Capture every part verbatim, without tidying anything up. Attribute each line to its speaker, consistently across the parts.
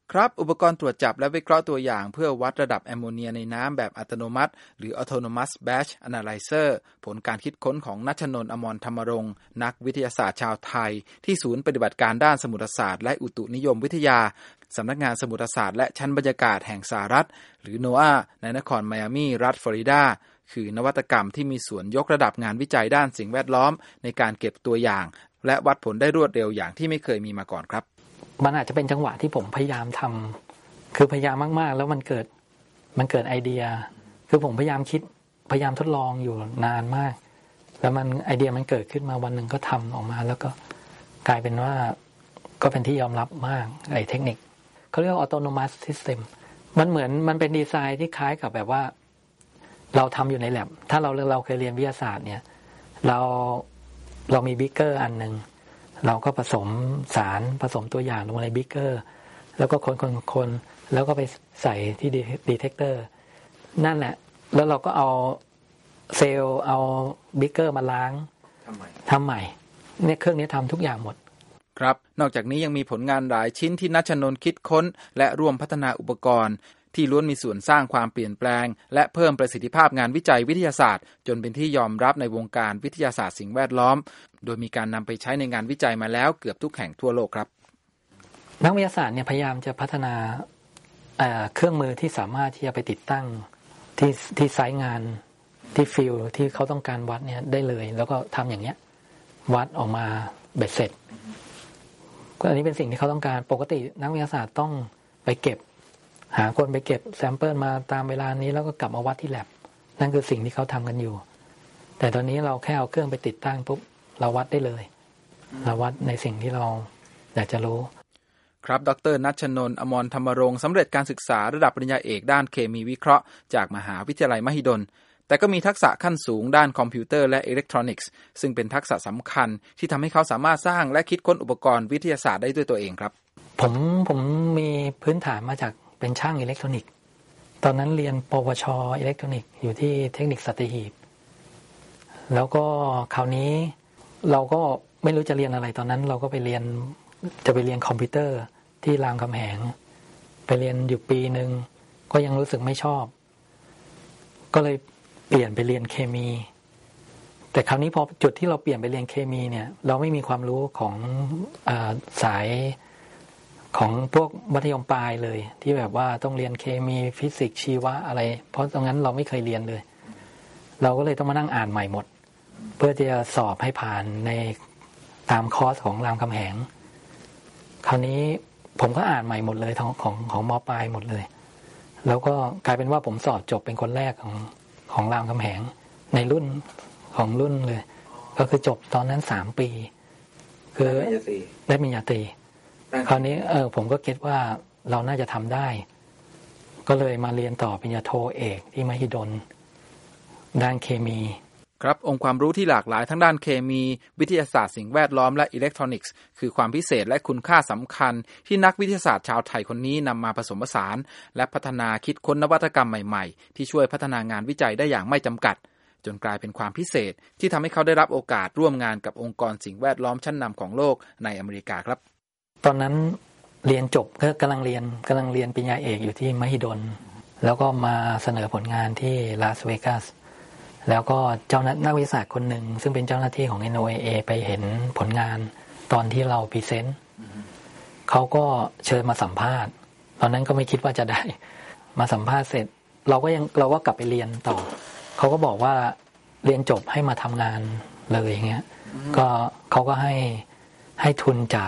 Speaker 1: ครับอุปกรณ์ตรวจจับและวิเคราะห์ตัวอย่างเพื่อวัดระดับแอมโมเนียในน้ำแบบอัตโนมัติหรือ Autonomous Batch Analyzer ผลการคิดค้นของณัชนนท์ อมรธรรมรงค์นักวิทยาศาสตร์ชาวไทยที่ศูนย์ปฏิบัติการด้านสมุทรศาสตร์และอุตุนิยมวิทยาสำนักงานสมุทรศาสตร์และชั้นบรรยากาศแห่งสหรัฐหรือ โนอา ในนครไมอามีรัฐฟลอริดาคือนวัตกรรมที่มีส่วนยกระดับงานวิจัยด้านสิ่งแวดล้อมในการเก็บตัวอย่างและวัดผลได้รวดเร็วอย่างที่ไม่เคยมีมาก่อนครับ
Speaker 2: มันอาจจะเป็นจังหวะที่ผมพยายามทำคือพยายามมากๆแล้วมันเกิดมันเกิดไอเดียคือผมพยายามคิดพยายามทดลองอยู่นานมากแล้วมันไอเดียมันเกิดขึ้นมาวันหนึ่งก็ทำออกมาแล้วก็กลายเป็นว่าก็เป็นที่ยอมรับมากไอเทคนิคเขาเรียกว่า Autonomous System มันเหมือนมันเป็นดีไซน์ที่คล้ายกับแบบว่าเราทำอยู่ในแลบถ้าเราเราเคยเรียนวิทยาศาสตร์เนี่ยเราเรามีบิ๊กเกอร์อันนึงเราก็ผสมสารผสมตัวอย่างลงในบิ๊กเกอร์แล้วก็คนๆๆแล้วก็ไปใส่ที่ดีเทคเตอร์นั่นแหละแล้วเราก็เอาเซลล์เอาบิ๊กเกอร์มาล้างทำใหม่ทำใหม่เนี่ยเครื่องนี้ทำทุกอย่างหมด
Speaker 1: ครับนอกจากนี้ยังมีผลงานหลายชิ้นที่ณัชนนท์คิดค้นและร่วมพัฒนาอุปกรณ์ที่ล้วนมีส่วนสร้างความเปลี่ยนแปลงและเพิ่มประสิทธิภาพงานวิจัยวิทยาศาสตร์จนเป็นที่ยอมรับในวงการวิทยาศาสตร์สิ่งแวดล้อมโดยมีการนำไปใช้ในงานวิจัยมาแล้วเกือบทุกแห่งทั่วโลกครับ
Speaker 2: นักวิทยาศาสตร์เนี่ยพยายามจะพัฒนาเอ่อเครื่องมือที่สามารถที่จะไปติดตั้งที่ที่ไซต์งานที่ฟิลด์ที่เขาต้องการวัดเนี่ยได้เลยแล้วก็ทำอย่างเนี้ยวัดออกมาเบ็ดเสร็จก็อันนี้เป็นสิ่งที่เขาต้องการปกตินักวิทยาศาสตร์ต้องไปเก็บหาคนไปเก็บแซมเปิลมาตามเวลานี้แล้วก็กลับมาวัดที่แลบนั่นคือสิ่งที่เขาทำกันอยู่แต่ตอนนี้เราแค่เอาเครื่องไปติดตั้งปุ๊บเราวัดได้เลยเราวัดในสิ่งที่เราอยากจะรู้
Speaker 1: ครับดร.ณัชนนท์ อมรธรรมรงค์สำเร็จการศึกษาระดับปริญญาเอกด้านเคมีวิเคราะห์จากมหาวิทยาลัยมหิดลแต่ก็มีทักษะขั้นสูงด้านคอมพิวเตอร์และอิเล็กทรอนิกส์ซึ่งเป็นทักษะสำคัญที่ทำให้เขาสามารถสร้างและคิดค้นอุปกรณ์วิทยาศาสตร์ได้ด้วยตัวเองครับ
Speaker 2: ผมผมมีพื้นฐานมาจากเป็นช่างอิเล็กทรอนิกส์ตอนนั้นเรียนปวชอิเล็กทรอนิกส์อยู่ที่เทคนิคสัตหีบแล้วก็คราวนี้เราก็ไม่รู้จะเรียนอะไรตอนนั้นเราก็ไปเรียนจะไปเรียนคอมพิวเตอร์ที่รามคำแหงไปเรียนอยู่ปีนึงก็ยังรู้สึกไม่ชอบก็เลยเปลี่ยนไปเรียนเคมีแต่คราวนี้พอจุดที่เราเปลี่ยนไปเรียนเคมีเนี่ยเราไม่มีความรู้ของเอ่อสายของพวกมัธยมปลายเลยที่แบบว่าต้องเรียนเคมีฟิสิกส์ชีวะอะไรเพราะตรงนั้นเราไม่เคยเรียนเลยเราก็เลยต้องมานั่งอ่านใหม่หมดเพื่อที่จะสอบให้ผ่านในตามคอร์สของรามคำแหงคราวนี้ผมก็อ่านใหม่หมดเลยของของของม.ปลายหมดเลยแล้วก็กลายเป็นว่าผมสอบจบเป็นคนแรกของของรามคำแหงในรุ่นของรุ่นเลยก็คือจบตอนนั้นสามปีคือได้ปริญญาตรีคราวนี้เออผมก็คิดว่าเราน่าจะทำได้ก็เลยมาเรียนต่อปริญญาโทเอกที่มหิดลด้านเคมี
Speaker 1: ครับองค์ความรู้ที่หลากหลายทั้งด้านเคมีวิทยาศาสตร์สิ่งแวดล้อมและอิเล็กทรอนิกส์คือความพิเศษและคุณค่าสำคัญที่นักวิทยาศาสตร์ชาวไทยคนนี้นำมาผสมผสานและพัฒนาคิดค้นนวัตกรรมใหม่ๆที่ช่วยพัฒนางานวิจัยได้อย่างไม่จำกัดจนกลายเป็นความพิเศษที่ทำให้เขาได้รับโอกาสร่วมงานกับองค์กรสิ่งแวดล้อมชั้นนำของโลกในอเมริกาครับ
Speaker 2: ตอนนั้นเรียนจบก็กำลังเรียนกำลังเรียนปริญญาเอกอยู่ที่มหิดลแล้วก็มาเสนอผลงานที่ลาสเวกัสแล้วก็เจ้านักวิทยาศาสตร์คนหนึ่งซึ่งเป็นเจ้าหน้าที่ของ เอ็น โอ เอ เอ ไปเห็นผลงานตอนที่เราพรีเซนต์เขาก็เชิญมาสัมภาษณ์ตอนนั้นก็ไม่คิดว่าจะได้มาสัมภาษณ์เสร็จเราก็ยังเราก็กลับไปเรียนต่อเขาก็บอกว่าเรียนจบให้มาทำงานเลยอย่างเงี้ยก็เขาก็ให้ให้ทุนจาก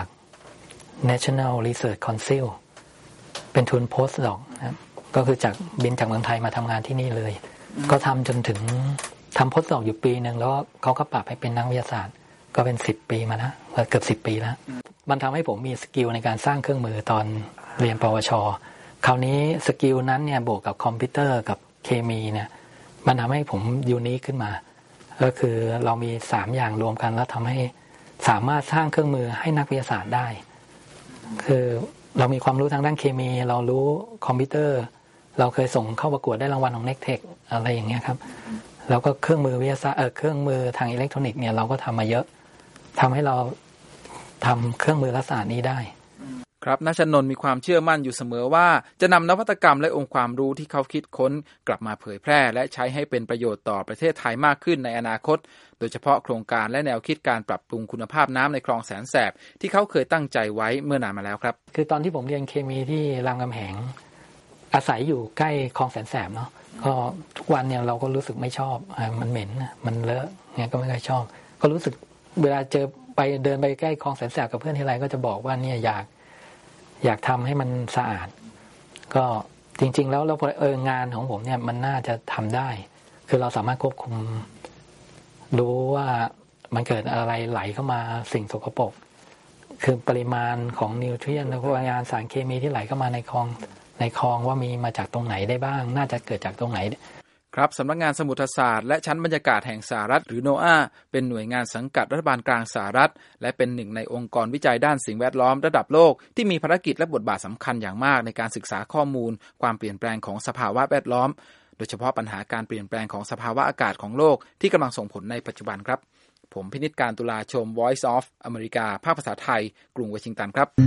Speaker 2: National Research Council เป็นทุน Postdoc นะครับก็คือจากบินจากเมืองไทยมาทำงานที่นี่เลยก็ทำจนถึงทำ Postdoc อยู่ปีนึงแล้วเขาก็ปรับให้เป็นนักวิทยาศาสตร์ก็เป็นสิบปีมานะเกือบสิบปีแล้วมันทำให้ผมมีสกิลในการสร้างเครื่องมือตอนเรียนปวชคราวนี้สกิลนั้นเนี่ยบวกกับคอมพิวเตอร์กับเคมีเนี่ยมันทำให้ผมยูนิคขึ้นมาก็คือเรามีสามอย่างรวมกันแล้วทำให้สามารถสร้างเครื่องมือให้นักวิทยาศาสตร์ได้คือเรามีความรู้ทางด้านเคมีเรารู้คอมพิวเตอร์เราเคยส่งเข้าประกวดได้รางวัลของ เน็กเทค อะไรอย่างเงี้ยครับแล้วก็เครื่องมือวิทยาศาสตร์เออเครื่องมือทางอิเล็กทรอนิกส์เนี่ยเราก็ทำมาเยอะทำให้เราทำเครื่องมือลักษณะนี้ได้
Speaker 1: คครับณชนนท์มีความเชื่อมั่นอยู่เสมอว่าจะนำนวัตกรรมและองค์ความรู้ที่เขาคิดค้นกลับมาเผยแพร่และใช้ให้เป็นประโยชน์ต่อประเทศไทยมากขึ้นในอนาคตโดยเฉพาะโครงการและแนวคิดการปรับปรุงคุณภาพน้ำในคลองแสนแสบที่เขาเคยตั้งใจไว้เมื่อนานมาแล้วครับ
Speaker 2: คือตอนที่ผมเรียนเคมีที่รามคำแหงอาศัยอยู่ใกล้คลองแสนแสบเนาะก็ทุกวันเนี่ยเราก็รู้สึกไม่ชอบมันเหม็นมันเลอะเนี่ยก็ไม่ค่อยชอบก็รู้สึกเวลาเจอไปเดินไปใกล้คลองแสนแสบกับเพื่อนทีไรก็จะบอกว่าเนี่ยอยากอยากทำให้มันสะอาดก็จริงๆแล้วเราเอองานของผมเนี่ยมันน่าจะทำได้คือเราสามารถควบคุมรู้ว่ามันเกิดอะไรไหลเข้ามาสิ่งสกปรกคือปริมาณของนิวทรียนและปริมาณสารเคมีที่ไหลเข้ามาในคลองในคลองว่ามีมาจากตรงไหนได้บ้างน่าจะเกิดจากตรงไหน
Speaker 1: ครับสำนักงานสมุทรศาสตร์และชั้นบรรยากาศแห่งสหรัฐหรือโนอาเป็นหน่วยงานสังกัดรัฐบาลกลางสหรัฐและเป็นหนึ่งในองค์กรวิจัยด้านสิ่งแวดล้อมระดับโลกที่มีภารกิจและบทบาทสำคัญอย่างมากในการศึกษาข้อมูลความเปลี่ยนแปลงของสภาวะแวดล้อมโดยเฉพาะปัญหาการเปลี่ยนแปลงของสภาวะอากาศของโลกที่กำลังส่งผลในปัจจุบันครับผมพินิจการตุลาชม Voice of อเมริกาภาคภาษาไทยกรุงวอชิงตันครับ